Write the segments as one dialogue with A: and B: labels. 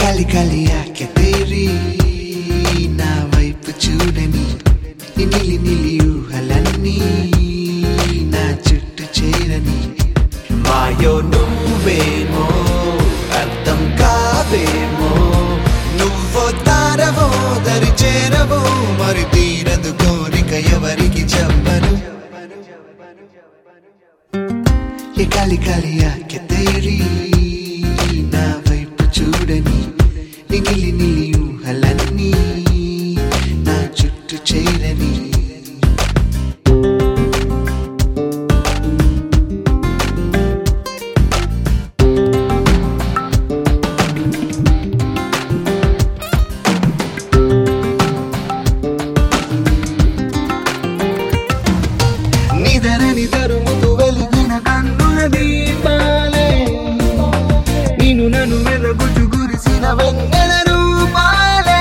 A: కాలి కాలి ఆకే తేరీ నా వైపు చూడని నిలి నిలి ఊహలన్నీ నా చుట్టూ చేరని మాయో నువ్వేమో అర్థం కావేమో నువ్వో తారవో దరి చేరవో మరి తీరదు కోరిక ఎవరికి చెప్పను ఏ కాలి కాలి ఆకే తేరీ నా వైపు చూడని నిలి నిలి ఊహలన్నీ నా చుట్టూ చేరని నిదరని తరుముతూ వెలిగిన కన్నుల దీపాలే నిన్ను నన్ను వెలుగుచు గురిసిన వెన్నెల రూపాలే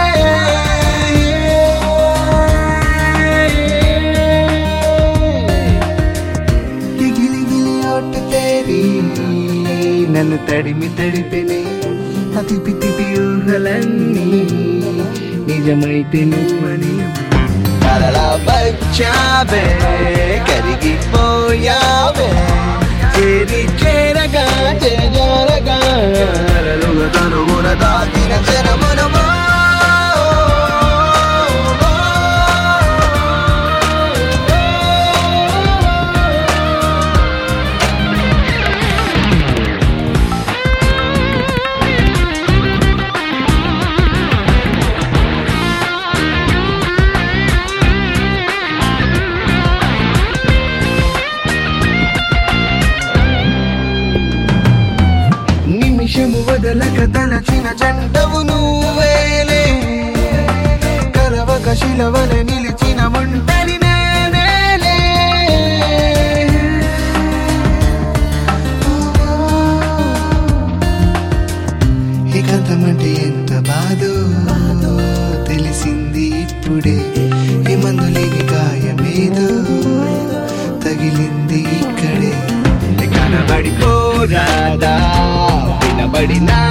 A: గిలి గిలి ఒట్టు తేరీ నన్ను తడిమి తడిపెనే అతిపి తిపి ఊహలన్నీ నిజమైతే నువ్వని కలలా వచ్చావే కరిగిపోయావే చేరి చేరగా చేరగా అలలుగా తనుగున తాకిన చెరమునమో నిమిషము వదలక తలచిన జంటవు నువ్వేలే కలవక శిలవల నిలిచిన ఒంటరి నేనేలే ఏకాంతమంటే ఎంత బాధో తెలిసింది ఇప్పుడే ఏ మందు లేని గాయమేదో తగిలింది ఇక్కడే కనబడిపోరాదా వినబడినా